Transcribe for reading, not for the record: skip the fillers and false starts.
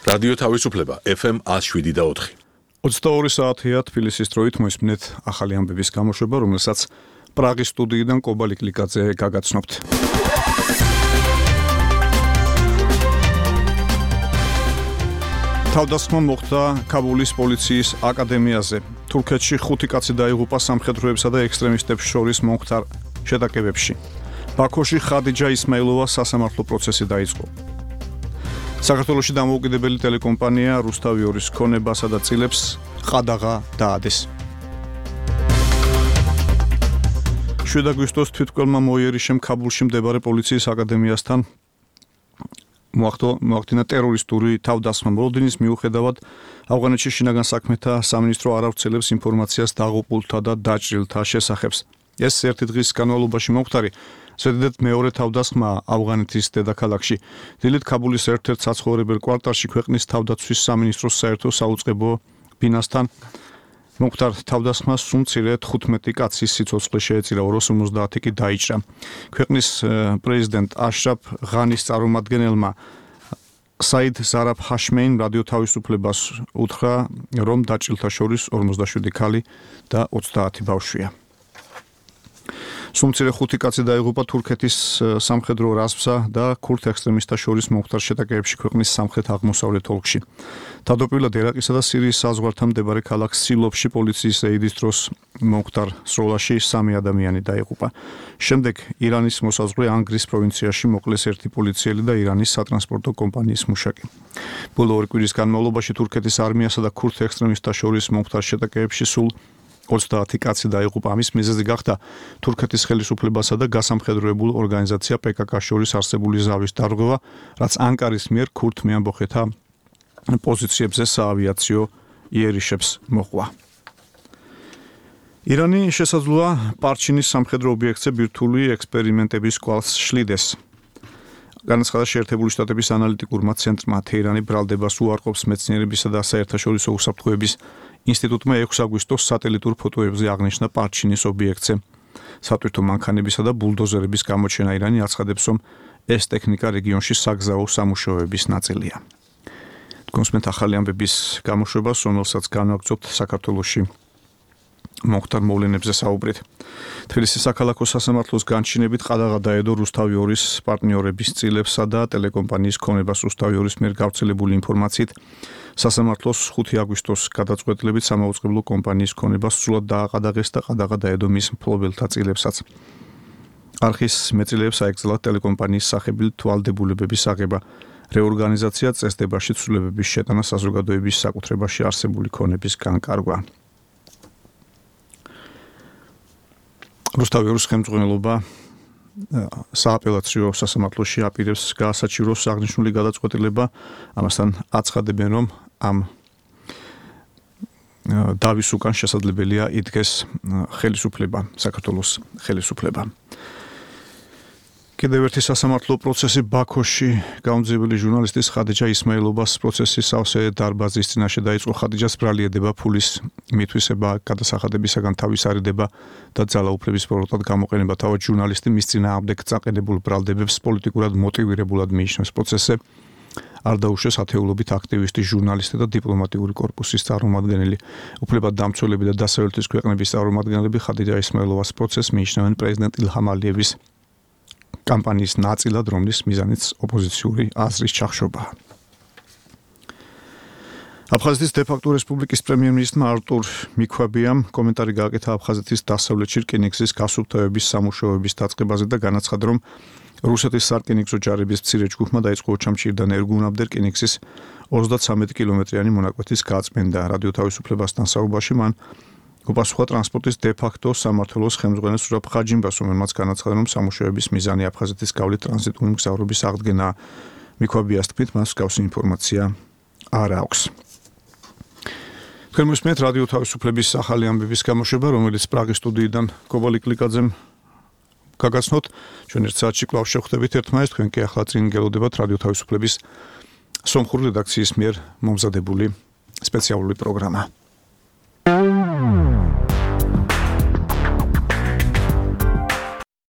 რადიო თავისუფლება FM 107.4. 22 საათია თბილისის დროით მოისმინეთ ახალი ამბების გამოშვება, რომელსაც პრაღის სტუდიიდან კობალი კლიკაძე გაგაცნობთ. თავდასხმა მოხდა კაბულის პოლიციის აკადემიაზე. თურქეთში 5 კაცი დაიღუპა სამხედროებსა და ექსტრემისტებს შორის მომხდარ შეტაკებებში. ბაქოში ხადიჯა ისმაილოვა სასამართლო პროცესი დაიწყო. საქართველოში დამოუკიდებელი ტელეკომპანია რუსთავი 2-ის ქონებასა და წილებს ყადაღა დაადეს. 7 აგვისტოს თვითმკვლელმა მოიერიშემ კაბულში მდებარე პოლიციის აკადემიასთან მოახდინა ტერორისტული თავდასხმა. მოლოდინის მიუხედავად ავღანეთში შინაგან საქმეთა სამინისტრო არ ავრცელებს ინფორმაციას დაღუპულთა და დაჭრილთა შესახებს. ეს ერთი დღის განმავლობაში მომხდარი ზედმეტ მეორე თავდასხმა ავღანეთის დედაქალაქში. დილით კაბულის ერთ-ერთ საცხოვრებელ კვარტალში ქვეყნის თავდაცვის სამინისტროს საერთო საუწყებო ბინასთან მომხდარ თავდასხმას სულ მცირე 15 კაცის სიცოცხლე შეეწირა, 250 კი დაიჭრა. ქვეყნის პრეზიდენტ აშრაფ ღანის წარმომადგენელმა საიდ ზარაფ ჰაშმეინ რადიო თავისუფლებას უთხრა, რომ დაჭრილთა შორის 57 ქალი და 30 ბავშვია. სულ მცირე 5 კაცი დაიღუპა თურქეთის სამხედრო რაზმსა და ქურთ ექსტრემისტთა შორის მომხდარ შეტაკებებში ქვეყნის სამხრეთ-აღმოსავლეთ ოლქში. თავდაპირველად ერაყისა და სირიის საზღვართან მდებარე ქალაქ სილოფში პოლიციის რეიდის დროს მომხდარ სროლაში 3 ადამიანი დაიღუპა. შემდეგ ირანის მოსაზღვრე ანგრის პროვინციაში მოკლეს ერთი პოლიციელი და ირანის სატრანსპორტო კომპანიის მუშაკი. ბოლო 2 კვირის განმავლობაში თურქეთის არმიასა და ქურთ ექსტრემისტთა შორის მომხდარ შეტაკებებში სულ 30 კაცი დაიღუპა. ამის მიზეზი გახდა თურქეთის ხელისუფლებასა და გასამხედროებულ ორგანიზაცია PKK-ს შორის არსებული ზავის დარღვევა, რაც ანკარის მიერ ქურთ მეამბოხეთა პოზიციებზე საავიაციო იერიშებს მოჰყვა. ირანი შესაძლოა პარჩინის სამხედრო ობიექტზე ბირთვული ექსპერიმენტების კვალს შლიდეს. განაცხადა შეერთებული შტატების ანალიტიკურმა ცენტრმა, თეირანი ბრალდებას უარყოფს მეცნიერებისა და საერთაშორისო უსაფრთხოების ინსტიტუტმა 6 აგვისტოს სატელიტურ ფოტოებზე აღნიშნა პარჩინის ობიექტზე სატვირთო მანქანებისა და ბულდოზერების გამოჩენა. ირანი აცხადებს, რომ ეს ტექნიკა რეგიონში საგზაო სამუშაოების ნაწილია. თქვენსმენთ ახალი ამბების გამოშვებას, რომელსაც განვაგრძობთ საქართველოში მომხდარ მოვლენებზე საუბრით. თბილისის საქალაქო სასამართლოს განჩინებით ყადაღა დაედო რუსთავი 2-ის პარტნიორების წილებსა და ტელეკომპანიის ქონებას. რუსთავი 2-ის მიერ გავრცელებული ინფორმაციით სასამართლოს 5 აგვისტოს გადაწყვეტილებით სამაუწყებლო კომპანიის ქონებას სრულად დააყადაღეს და ყადაღა დაედო მის მფლობელთა წილებსაც. არხის მეწილეებს აეკრძალათ ტელეკომპანიის სახებილი თვალდებულებების აღება, რეორგანიზაცია, წესდებაში ცვლილებების შეტანა, საზოგადოების საკუთრებაში არსებული ქონების განკარგვა. რუსთავი 2-ის ხელმძღვანელობა სააპელაციო სასამართლოში აპირებს გაასაჩივროს აღნიშნული გადაწყვეტილება. ამასთან აცხადებენ, რომ ამ დავის უკან შესაძლებელია იდგეს ხელისუფლება, საქართველოს ხელისუფლება. კიდევ ერთი სასამართლო პროცესი ბაქოში გამომძიებელი ჟურნალისტის ხადიჯა ისმაილოვას პროცესი სავსე დარბაზის წინაშე დაიწყო. ხადიჯას ბრალი ედება ფულის მითვისება, გადასახადებისაგან თავის არიდება და ძალაუფლების პროდუქტად გამოყენება. თავად ჟურნალისტი მის წინააღმდეგ წაყენებულ ბრალდებებს პოლიტიკურად მოტივირებულად მიიჩნევს. პროცესზე არ დაუშვეს ათეულობით აქტივისტი, ჟურნალისტი და დიპლომატიური კორპუსის წარმომადგენელი. უფლებადამცველები და დასავლეთის ქვეყნების წარმომადგენლები ხადიჯა ისმაილოვას პროცესს მიიჩნევენ პრეზიდენტ ილჰამ ალიევის კამპანიის ნაწილად, რომლის მიზანიც ოპოზიციური აზრის ჩახშობაა. აფხაზეთის დე-ფაქტო რესპუბლიკის პრემიერ-მინისტრმა არტურ მიქვაბიამ კომენტარი გააკეთა აფხაზეთის დასავლეთში რკინიგზის გასუფთავების სამუშაოების დაწყებაზე და განაცხადა, რომ რუსეთის სარკინიგზო ჯარების მცირე ჯგუფმა დაიწყო ოჩამჭირიდან ერგუნამდე რკინიგზის 33 კილომეტრიანი მონაკვეთის გაწმენდა. რადიო თავისუფლებასთან საუბარში მან უპასუხა ტრანსპორტის დე-ფაქტო სამმართველოს ხელმძღვანელ სურაბ ხაჯიმბას, რომელმაც განაცხადა, რომ სამუშაოების მიზანი აფხაზეთის გავლით ტრანზიტული მგზავრობის აღდგენაა. მიქვაბიას თქმით, მას მსგავსი ინფორმაცია არ აქვს. თქვენ მოსმენთ რადიო თავისუფლების ახალი ამბების გამოშვება, რომელიც პრაღის სტუდიიდან კობალი კლიკაძემ გაგაცნოთ. ჩვენ ერთ საათში კვლავ შევხვდებით ერთმანეთს, თქვენ კი ახლა წინ გელოდებათ რადიო თავისუფლების სომხური რედაქციის მიერ მომზადებული სპეციალური პროგრამა.